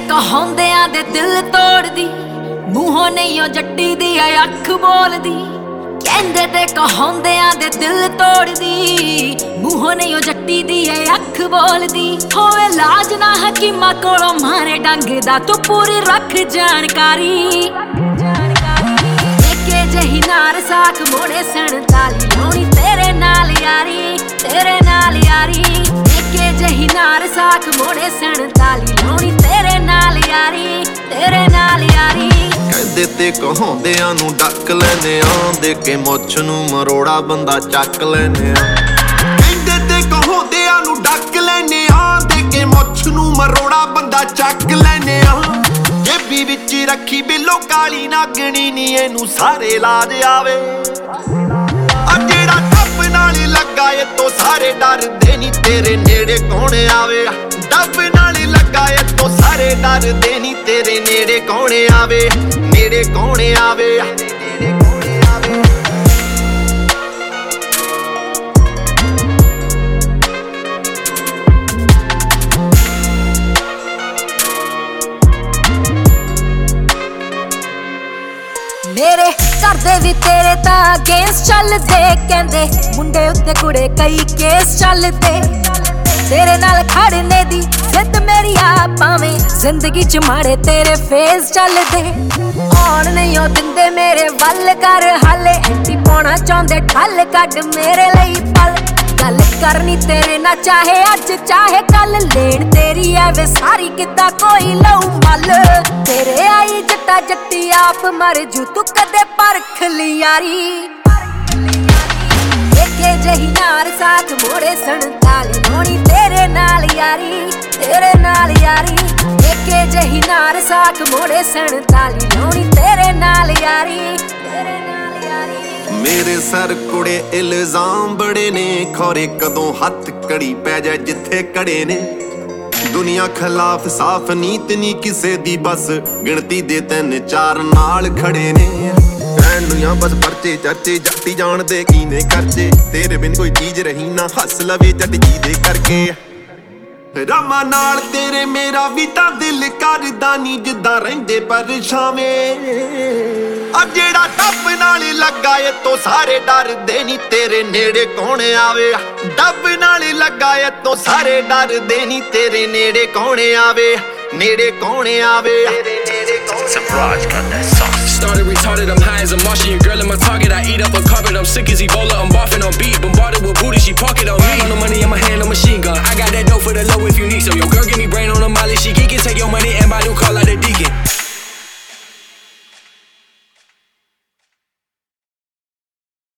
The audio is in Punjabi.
ਕਹਾਉਂਦਿਆਂ ਦੇ ਦਿਲ ਤੋੜਦੀ, ਮੂੰਹੋਂ ਨਹੀਂ ਉਹ ਜੱਟੀ ਦੀ ਅੱਖ ਬੋਲਦੀ। ਕਹਿੰਦੇ ਤੇ ਕਹਾਉਂਦਿਆਂ ਦੇ ਦਿਲ ਤੋੜਦੀ, ਮੂੰਹੋਂ ਨਹੀਂ ਉਹ ਜੱਟੀ ਦੀ ਅੱਖ ਬੋਲਦੀ। ਹੋਵੇ ਲਾਜ ਨਾ ਹਕੀਮਾਂ ਕੋਲੋਂ ਮਾਰੇ ਡੰਗ ਦਾ, ਤੂੰ ਪੂਰੀ ਰੱਖ ਜਾਣਕਾਰੀ। ਦੇਖੇ ਜਹੀ ਨਾਰ ਸਾਕ ਮੋੜੇ 47 ਲਾਉਣੀ ਤੇਰੇ ਨਾਲ ਯਾਰੀ, ਤੇਰੇ ਨਾਲ ਯਾਰੀ। ਦੇਖੇ ਜਹੀ ਨਾਰ ਸਾਕ ਮੋੜੇ 47 ਲਾਉਣੀ ਤੇਰੇ ਨਾਲ ਯਾਰੀ, ਤੇਰੇ ਨਾਲ ਯਾਰੀ। ਕਹਿੰਦੇ ਤੇ ਕਹਾਉਂਦਿਆਂ ਨੂੰ ਡੱਕ ਲੈਨੇ ਆ, ਦੇ ਕੇ ਮੁੱਛ ਨੂੰ ਮਰੋੜਾ ਬੰਦਾ ਚੱਕ ਲੈਨੇ ਆ। ਕਹਿੰਦੇ ਤੇ ਕਹਾਉਂਦਿਆਂ ਨੂੰ ਡੱਕ ਲੈਨੇ ਆ, ਦੇ ਕੇ ਮੁੱਛ ਨੂੰ ਮਰੋੜਾ ਬੰਦਾ ਚੱਕ ਲੈਨੇ ਆ। ਜੇਬੀ ਵਿੱਚ ਰੱਖੀ ਬਿੱਲੋ ਕਾਲੀ ਨਾਗਣੀ ਨੀ, ਇਹਨੂੰ ਸਾਰੇ ਲਾਜ ਆਵੇ। ਆ ਜਿਹੜਾ ਟੱਪ ਨਾਲ ਲੱਗਾ ਏ ਤੋਂ ਸਾਰੇ ਡਰਦੇ ਨੀ, ਤੇਰੇ ਨੇੜੇ ਕੌਣ ਆਵੇ। ਡੱਬ ਨਾਲ ਲੱਗਾ ਏ ਤੋਂ ਸਾਰੇ ਡਰਦੇ ਨੀ, ਤੇਰੇ ਨੇੜੇ ਕੌਣ ਆਵੇ, ਨੇੜੇ ਕੌਣ ਆਵੇ। ਮੇਰੇ ਘਰ ਦੇ ਵੀ ਤੇਰੇ ਤਾਂ ਕੇਸ ਚੱਲਦੇ, ਕਹਿੰਦੇ ਮੁੰਡੇ ਉੱਤੇ ਕੁੜੇ ਕਈ ਕੇਸ ਚੱਲਦੇ। ਤੇਰੇ ਨਾਲ ਖੜਨੇ ਦੀ ਜ਼ਿੱਦ ਮੇਰੀ ਆ, ਭਾਵੇਂ ਜ਼ਿੰਦਗੀ ਚ ਮਾੜੇ ਤੇਰੇ ਫੇਸ ਚੱਲਦੇ। ਆਉਣ ਨਹੀਂ ਉਹ ਦਿੰਦੇ ਮੇਰੇ ਵੱਲ ਕਰ ਹਾਲੇ, ਐਂਟੀ ਪਾਉਣਾ ਚਾਹੁੰਦੇ ਠੱਲ ਕੱਢ ਮੇਰੇ ਲਈ ਪਲ। ਗੱਲ ਕਰਨੀ ਤੇਰੇ ਨਾਲ ਚਾਹੇ ਅੱਜ ਚਾਹੇ ਕੱਲ, ਲੈਣ ਤੇਰੀ ਐਵੇਂ ਸਾਰੀ ਕਿੱਦਾਂ ਕੋਈ ਲਊ ਮੱਲ। ਤੇਰੇ ਆਈ ਜੱਟਾ ਜੱਟੀ ਆਪ ਮਰ ਜੂ, ਤੂੰ ਕਦੇ ਪਰਖ ਲਈ ਯਾਰੀ। ਦੇਖੇ ਜਹੀ ਨਾਰ ਸਾਥ ਮੋੜੇ 47 ਲਾਉਣੀ ਤੇਰੇ ਨਾਲ ਯਾਰੀ, ਤੇਰੇ ਨਾਲ ਯਾਰੀ। ਦੇਖੇ ਜਹੀ ਨਾਰ ਸਾਥ ਮੋੜੇ 47 ਲਾਉਣੀ ਤੇਰੇ ਨਾਲ ਯਾਰੀ, ਤੇਰੇ ਨਾਲ ਯਾਰੀ। ਮੇਰੇ ਸਰ ਕੁੜੇ ਇਲਜ਼ਾਮ ਬੜੇ ਨੇ, ਖੌਰੇ ਕਦੋਂ ਹੱਥ ਕੜੀ ਪੈ ਜਾਏ ਜਿੱਥੇ ਕੜੇ ਨੇ। ਦੁਨੀਆ ਖਿਲਾਫ ਸਾਫ ਨੀਤ ਨੀ ਕਿਸੇ ਦੀ, ਬਸ ਗਿਣਤੀ ਦੇ 3-4 ਨਾਲ ਖੜੇ ਨੇ। ਦੁਨੀਆ ਬਸ ਪਰਚੇ ਚਰਚੇ, ਜੱਟੀ ਜਾਣਦੇ ਕੀ ਨੇ ਖਰਚੇ। ਤੇਰੇ ਬਿਨ ਕੋਈ ਚੀਜ਼ ਰਹੀ ਨਾ, ਹੱਸ ਲਵੇ ਜੱਟ ਜੀ ਦੇ ਕਰਕੇ। ਰਾਮਾਂ ਨਾਲ ਤੇਰੇ ਮੇਰਾ ਵੀ ਤਾਂ ਦਿਲ ਕਰਦਾ ਨੀ, ਜਿੱਦਾਂ ਰਹਿੰਦੇ ਪਰਛਾਵੇਂ। ਆ ਜਿਹੜਾ ਡੱਬ ਨਾਲ ਲੱਗਾ ਏ ਤੋਂ ਸਾਰੇ ਡਰਦੇ ਨੀ, ਤੇਰੇ ਨੇੜੇ ਕੌਣ ਆਵੇ। ਡੱਬ ਨਾਲ ਲੱਗਾ ਏ ਤੋਂ ਸਾਰੇ ਡਰਦੇ ਨੀ, ਤੇਰੇ ਨੇੜੇ ਕੌਣ ਆਵੇ, ਨੇੜੇ ਕੌਣ ਆਵੇ। Surprise, got that sauce. Started retarded, I'm high as a Martian. Your girl in my target, I eat up a carpet. I'm sick as Ebola, I'm barfing on beat. Bombarded with booty, she park it on me. On the money in my hand, a machine gun. I got that dope for the low if you need some. Your girl give me brain on a molly, she geekin'. Take your money and buy new car like the deacon.